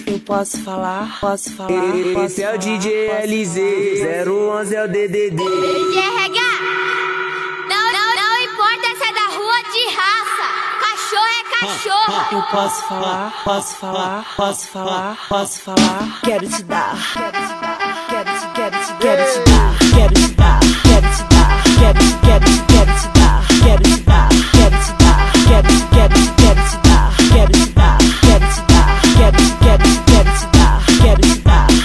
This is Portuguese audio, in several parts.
Eu posso falar, posso falar. Esse é o DJ LZ, 011 é o DDD. DJ RH, não importa se é da rua de raça, cachorro é cachorro. Eu posso falar, posso falar, posso falar, posso falar. Quero te dar, quero te dar, quero te dar, quero te dar, quero te dar, quero te dar, quero te dar, quero te dar, quero te dar, quero te dar, quero te dar, quero te dar, quero te dar, quero te dar, quero te dar, quero te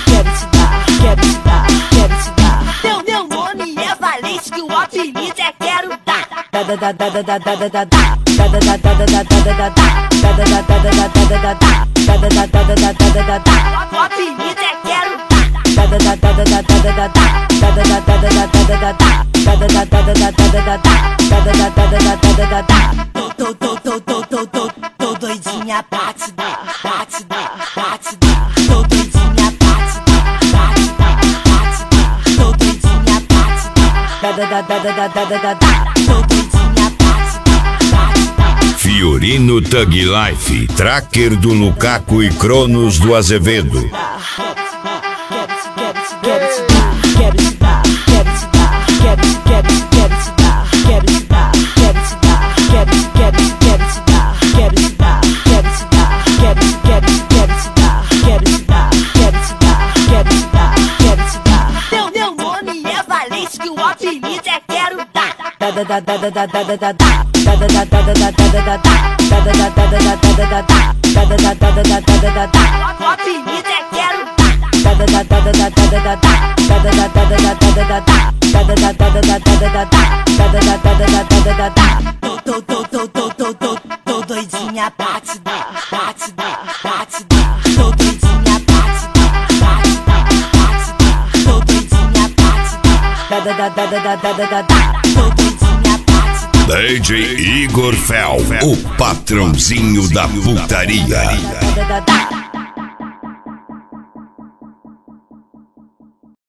dar, quero te dar. Meu nome é Valente, que o apelido é Quero Dar. O apelido é Quero Tô doidinha pra te dar, pra te dar, pra te dar. Tô doidinha pra te dar, pra te dar, pra te dar. Tô doidinha pra te dar, tô doidinha pra te dar, pra te dar. Fiorino Thug Life, tracker do Lukaku e Cronos do Azevedo. Meu nome é Valente, que o apelido é Quero Dar. O apelido é Quero Tô doidinha pra te dar, pra te dar, pra te dar. Tô doidinha pra te dar, pra te dar, pra te dar. Tô doidinha pra te dar, tô doidinha pra te dar. DJ Igor Fel, o patrãozinho da putaria.